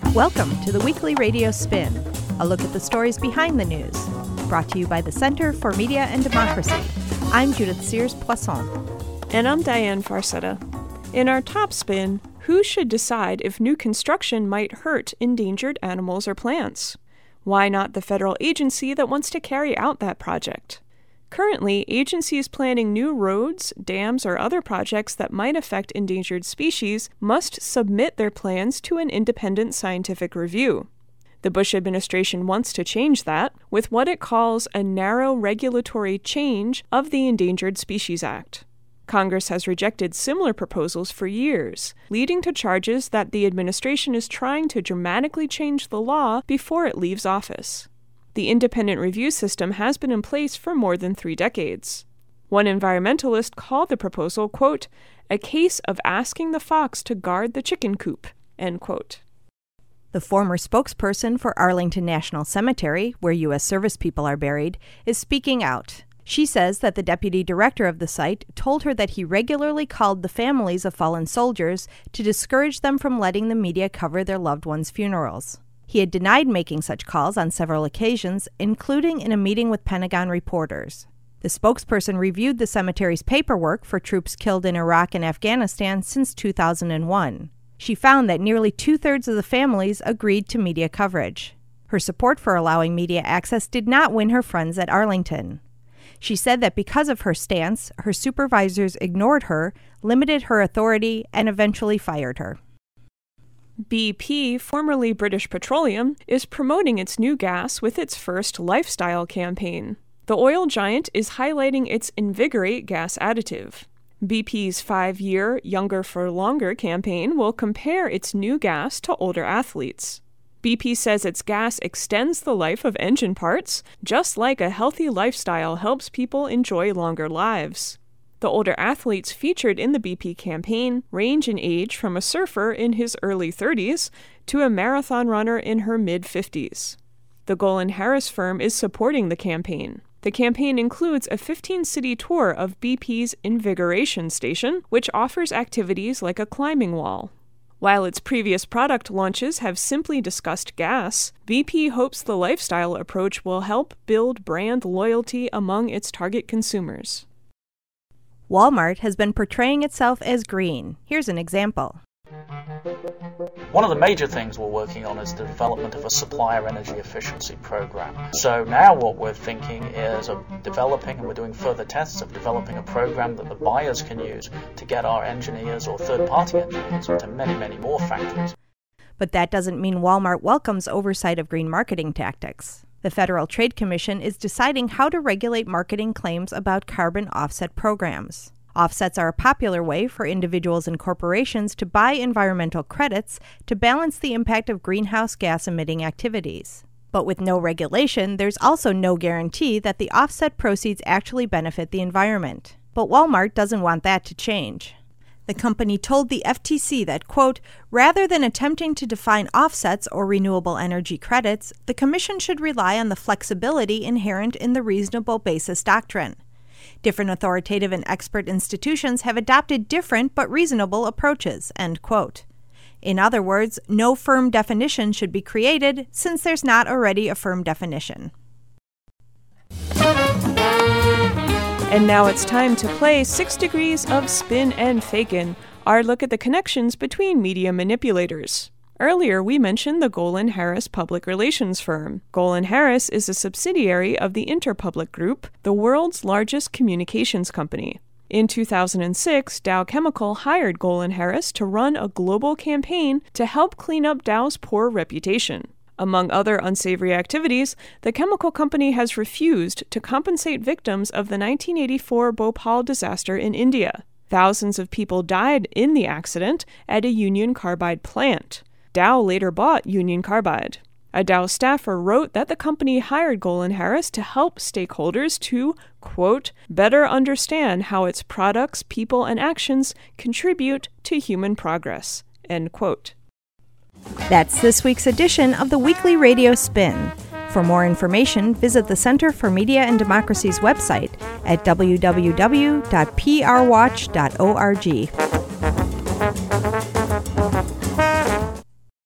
Welcome to the Weekly Radio Spin, a look at the stories behind the news, brought to you by the Center for Media and Democracy. I'm Judith Sears-Poisson. And I'm Diane Farcetta. In our top spin, who should decide if new construction might hurt endangered animals or plants? Why not the federal agency that wants to carry out that project? Currently, agencies planning new roads, dams, or other projects that might affect endangered species must submit their plans to an independent scientific review. The Bush administration wants to change that with what it calls a narrow regulatory change of the Endangered Species Act. Congress has rejected similar proposals for years, leading to charges that the administration is trying to dramatically change the law before it leaves office. The independent review system has been in place for more than 3 decades. One environmentalist called the proposal, quote, a case of asking the fox to guard the chicken coop, end quote. The former spokesperson for Arlington National Cemetery, where U.S. service people are buried, is speaking out. She says that the deputy director of the site told her that he regularly called the families of fallen soldiers to discourage them from letting the media cover their loved ones' funerals. He had denied making such calls on several occasions, including in a meeting with Pentagon reporters. The spokesperson reviewed the cemetery's paperwork for troops killed in Iraq and Afghanistan since 2001. She found that nearly 2/3 of the families agreed to media coverage. Her support for allowing media access did not win her friends at Arlington. She said that because of her stance, her supervisors ignored her, limited her authority, and eventually fired her. BP, formerly British Petroleum, is promoting its new gas with its first lifestyle campaign. The oil giant is highlighting its Invigorate gas additive. BP's 5-year Younger for Longer campaign will compare its new gas to older athletes. BP says its gas extends the life of engine parts, just like a healthy lifestyle helps people enjoy longer lives. The older athletes featured in the BP campaign range in age from a surfer in his early 30s to a marathon runner in her mid-50s. The Golan Harris firm is supporting the campaign. The campaign includes a 15-city tour of BP's Invigoration Station, which offers activities like a climbing wall. While its previous product launches have simply discussed gas, BP hopes the lifestyle approach will help build brand loyalty among its target consumers. Walmart has been portraying itself as green. Here's an example. One of the major things we're working on is the development of a supplier energy efficiency program. So now what we're thinking is of developing, and we're doing further tests of developing a program that the buyers can use to get our engineers or third-party engineers into many, many more factories. But that doesn't mean Walmart welcomes oversight of green marketing tactics. The Federal Trade Commission is deciding how to regulate marketing claims about carbon offset programs. Offsets are a popular way for individuals and corporations to buy environmental credits to balance the impact of greenhouse gas-emitting activities. But with no regulation, there's also no guarantee that the offset proceeds actually benefit the environment. But Walmart doesn't want that to change. The company told the FTC that, quote, rather than attempting to define offsets or renewable energy credits, the Commission should rely on the flexibility inherent in the reasonable basis doctrine. Different authoritative and expert institutions have adopted different but reasonable approaches, end quote. In other words, no firm definition should be created since there's not already a firm definition. And now it's time to play 6 Degrees of Spin and Fakin, our look at the connections between media manipulators. Earlier, we mentioned the Golan Harris public relations firm. Golan Harris is a subsidiary of the Interpublic Group, the world's largest communications company. In 2006, Dow Chemical hired Golan Harris to run a global campaign to help clean up Dow's poor reputation. Among other unsavory activities, the chemical company has refused to compensate victims of the 1984 Bhopal disaster in India. Thousands of people died in the accident at a Union Carbide plant. Dow later bought Union Carbide. A Dow staffer wrote that the company hired Golan Harris to help stakeholders to, quote, better understand how its products, people, and actions contribute to human progress, end quote. That's this week's edition of the Weekly Radio Spin. For more information, visit the Center for Media and Democracy's website at www.prwatch.org.